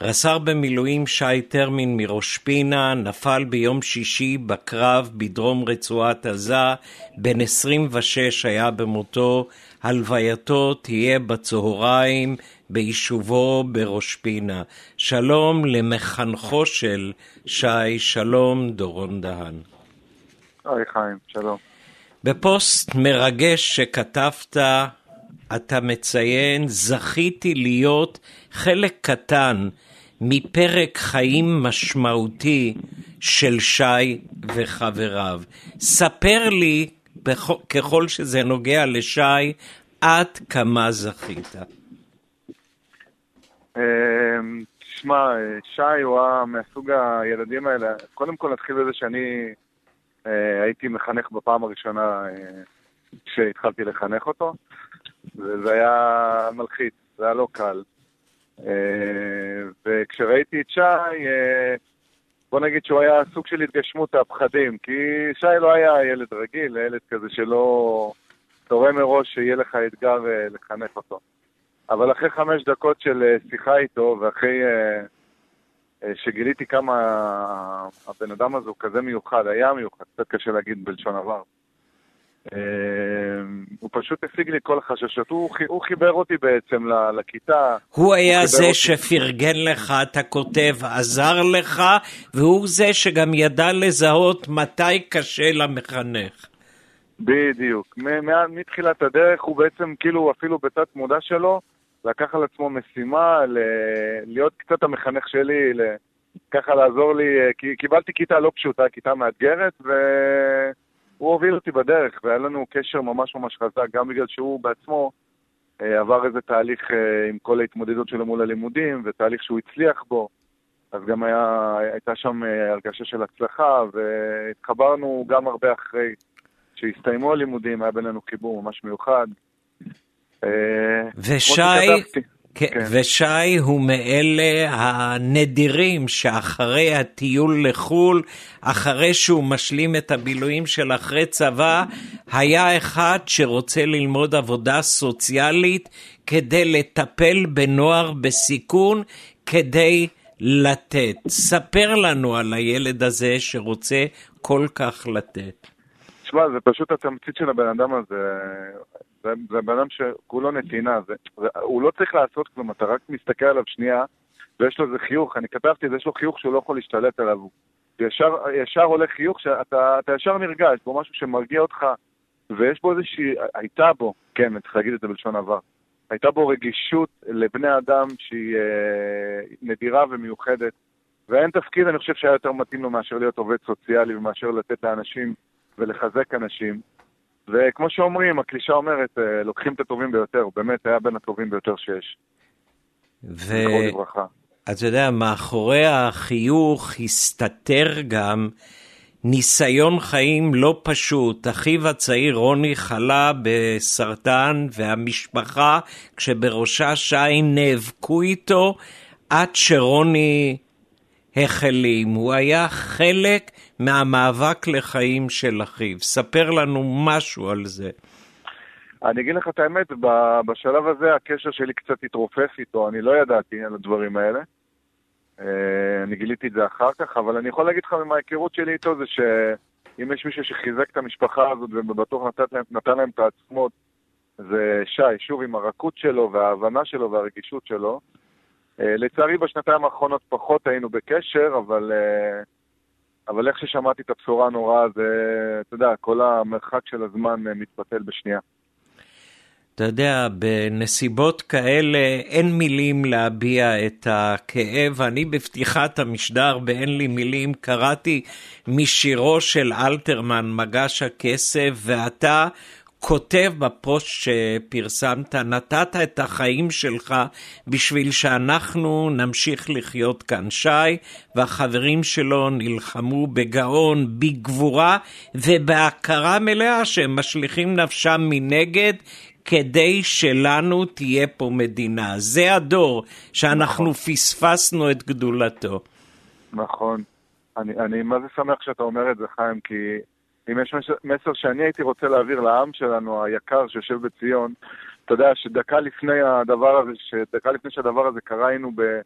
רס"ר במילואים שי טרמין מראש פינה נפל ביום שישי בקרב בדרום רצועת עזה, בן 26 היה במותו. הלווייתו תהיה בצהריים ביישובו בראש פינה. שלום למחנכו של שי, שלום דורון דהן. אוי חיים, שלום. בפוסט מרגש שכתבת אתה מציין, זכיתי להיות חלק קטן מפרק חיים משמעותי של שי וחבריו. ספר לי, ככל שזה נוגע לשי, עד כמה זכית. תשמע, שי הוא מהסוג הילדים האלה. קודם כל נתחיל בזה שאני הייתי מחנך בפעם הראשונה כשהתחלתי לחנך אותו, וזה היה מלחיץ, זה היה לא קל. וכשראיתי את שי, בוא נגיד שהוא היה סוג של התגשמות הפחדים, כי שי לא היה ילד רגיל, ילד כזה שלא תורא מראש שיהיה לך אתגר לחנך אותו. אבל אחרי 5 דקות של שיחה איתו, ואחרי שגיליתי כמה הבן אדם הזה הוא כזה מיוחד, היה מיוחד, קצת קשה להגיד בלשון עבר. הוא פשוט השיג לי כל החששות, הוא חיבר אותי בעצם לכיתה. הוא היה זה שפרגן לך, אתה כותב, עזר לך, והוא זה שגם ידע לזהות מתי קשה למחנך. בדיוק, מתחילת הדרך הוא בעצם כאילו אפילו בתת מודע שלו, לקח על עצמו משימה, להיות קצת המחנך שלי, ככה לעזור לי, כי קיבלתי כיתה לא פשוטה, כיתה מאתגרת, והוא הוביל אותי בדרך, והיה לנו קשר ממש ממש חזק, גם בגלל שהוא בעצמו עבר איזה תהליך עם כל ההתמודדות שלו מול הלימודים, ותהליך שהוא הצליח בו, אז גם הייתה שם הרגשה של הצלחה, והתחברנו גם הרבה אחרי שהסתיימו הלימודים, היה בינינו חיבור ממש מיוחד. ושי הוא מאלה הנדירים שאחרי הטיול לחול, אחרי שהוא משלים את הבילויים של אחרי צבא, היה אחד שרוצה ללמוד עבודה סוציאלית כדי לטפל בנוער בסיכון, כדי לתת. ספר לנו על הילד הזה שרוצה כל כך לתת. תשמע, זה פשוט התמצית של הבן אדם הזה. זה בן אדם שכולו נתינה, הוא לא צריך לעשות כלום, אתה רק מסתכל עליו שנייה, ויש לו איזה חיוך, אני כתבתי, יש לו חיוך שהוא לא יכול להשתלט עליו, ישר עולה חיוך שאתה ישר נרגש, בו משהו שמרגיע אותך, ויש בו איזושהי, הייתה בו, כן, צריך להגיד את זה בלשון עבר, הייתה בו רגישות לבני אדם שהיא נדירה ומיוחדת, ואין תפקיד, אני חושב שהיה יותר מתאים לו מאשר להיות עובד סוציאלי, ומאשר לתת לאנשים ולחזק אנשים, וכמו שאומרים, הקלישה אומרת, לוקחים את הטובים ביותר, הוא באמת היה בין הטובים ביותר שיש. אתה יודע, מאחורי החיוך הסתתר גם ניסיון חיים לא פשוט. אחיו הצעיר רוני חלה בסרטן, והמשפחה, כשבראשה שי, נאבקו איתו עד שרוני החלים. הוא היה חלק מהמאבק לחיים של אחיו. ספר לנו משהו על זה. אני אגיד לך את האמת, בשלב הזה הקשר שלי קצת התרופף איתו, אני לא ידעתי על הדברים האלה. אני גיליתי את זה אחר כך, אבל אני יכול להגיד לך מההיכרות שלי איתו זה שאם יש מישהו שחיזק את המשפחה הזאת ובטוח נתן להם את העצמות, זה שי, שוב עם הרכות שלו וההבנה שלו והרגישות שלו. לצערי בשנתיים האחרונות פחות היינו בקשר, אבל איך ששמעתי את הבשורה הנוראה, זה, אתה יודע, כל המרחק של הזמן מתפתל בשנייה. אתה יודע, בנסיבות כאלה אין מילים להביע את הכאב. אני בפתיחת המשדר באין לי מילים קראתי משירו של אלתרמן, מגש הכסף, ואתה כותב בפוסט שפרסמת, נתת את החיים שלך בשביל שאנחנו נמשיך לחיות כאן. שי והחברים שלו נלחמו בגאון, בגבורה ובהכרה מלאה שהם משליכים נפשם מנגד כדי שלנו תהיה פה מדינה. זה הדור שאנחנו פספסנו את גדולתו. נכון. אני מה זה שמח שאתה אומר את זה, חיים, כי אם יש מסר שאני הייתי רוצה להעביר לעם שלנו, היקר שיושב בציון, אתה יודע שדקה לפני שהדבר הזה קרה, היינו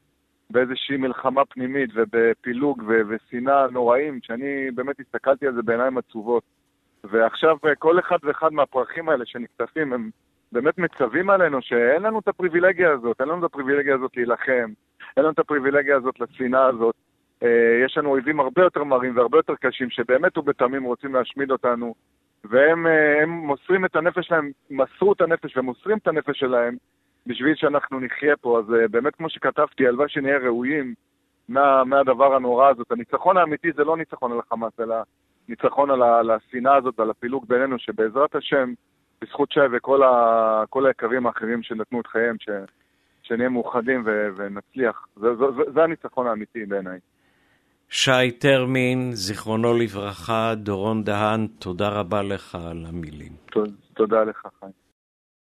באיזושהי מלחמה פנימית ובפילוג ושנאה נוראים, שאני באמת הסתכלתי על זה בעיניים עצובות. ועכשיו כל אחד ואחד מהפרחים האלה שנקטפים, הם באמת מצווים עלינו שאין לנו את הפריבילגיה הזאת, אין לנו את הפריבילגיה הזאת להילחם, אין לנו את הפריבילגיה הזאת לשנאה הזאת. יש לנו אויבים הרבה יותר מרים והרבה יותר קשים, שבאמת ובתמים רוצים להשמיד אותנו, והם מוסרים את הנפש שלהם, מסרו את הנפש ומוסרים את הנפש שלהם, בשביל שאנחנו נחיה פה. אז באמת כמו שכתבתי, הלוואי שנהיה ראויים מהדבר הנורא הזאת. הניצחון האמיתי זה לא ניצחון על החמאס, אלא ניצחון על השנאה הזאת ועל הפילוג בינינו, שבעזרת השם, בזכות שי וכל היקרים האחרים שנתנו את חייהם, שנהיה מאוחדים ונצליח. זה הניצחון האמיתי בעיניי. שי טרמין, זיכרונו לברכה, דורון דהן, תודה רבה לך על המילים. תודה לך, חיים.